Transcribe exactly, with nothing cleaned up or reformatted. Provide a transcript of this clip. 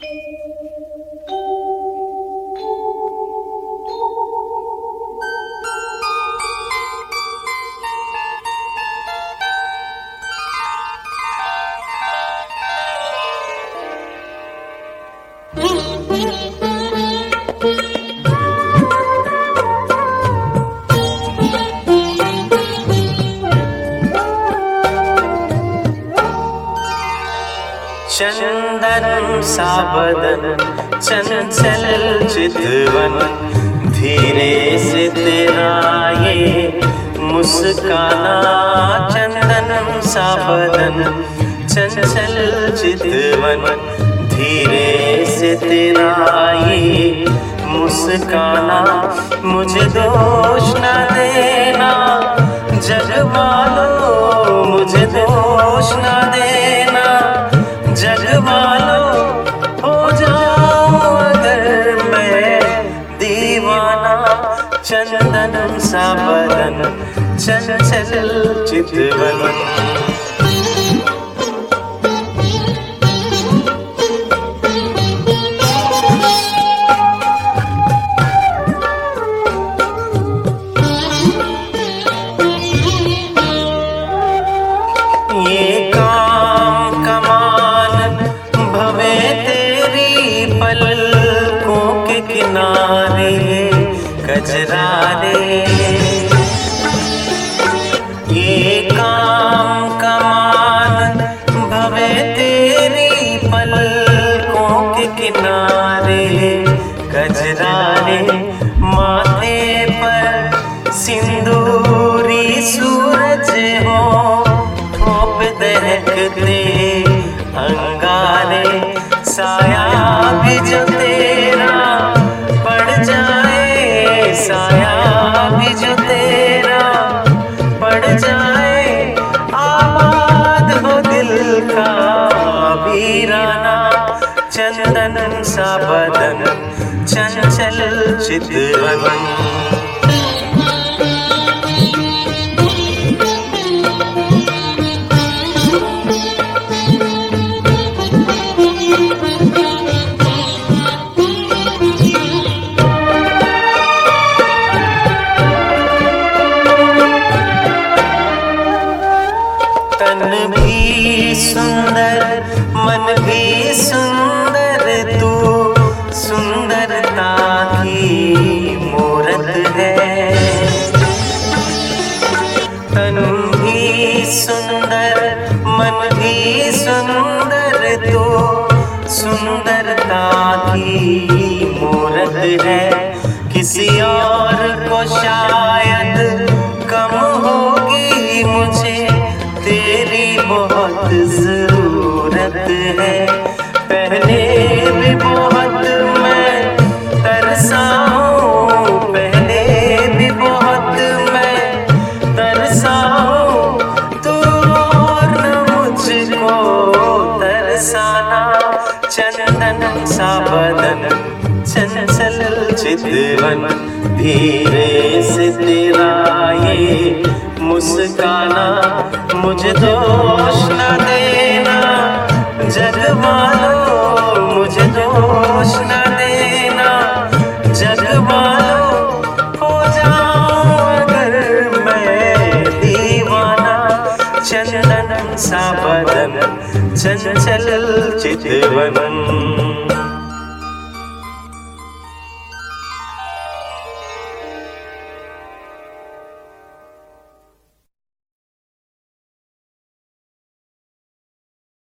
चंदन सा बदन चंचल चितवन, धीरे से तेरा ये मुस्काना। चंदन सा बदन चंचल चितवन, धीरे से तेरा ये मुस्काना। मुझे दोष न देना जग वालों, मुझे दोष न देना जग वालों। हो जाऊं अगर मैं दीवाना, चंदन सा बदन चंचल चितवन। ये काम कमान भवे तेरी पलकों के किनारे कजरारे। ये काम कमान भवे तेरी पलकों के किनारे कजरारे। माथे पर सिंदूरी सूरज हो, ठोप दहकते अंगारे। साया भी जो तेरा पड़ जाए, साया भी जो तेरा पड़ जाए। आबाद हो दिल का वीराना, चंदन सा बदन चंचल चितवन। तन भी सुंदर मन भी सुंदर, तू सुंदरता की मूरत है। तन भी सुंदर मन भी सुंदर, तू सुंदरता की मूरत है। किसी और को शायद कम होगी, मुझे तेरी बहुत जरूरत है। पहले भी बहुत मैं तरसा हूँ, पहले भी बहुत मैं तरसा हूँ। तू और न मुझको तरसाना, चंदन सा बदन चंचल चितवन। धीरे से तेरा ये मुस्काना। मुझे दोष न देना जग वालों, मुझे दोष न देना जग वालों। हो जाऊं अगर मैं दीवाना, चंदन सा बदन चंचल चितवन।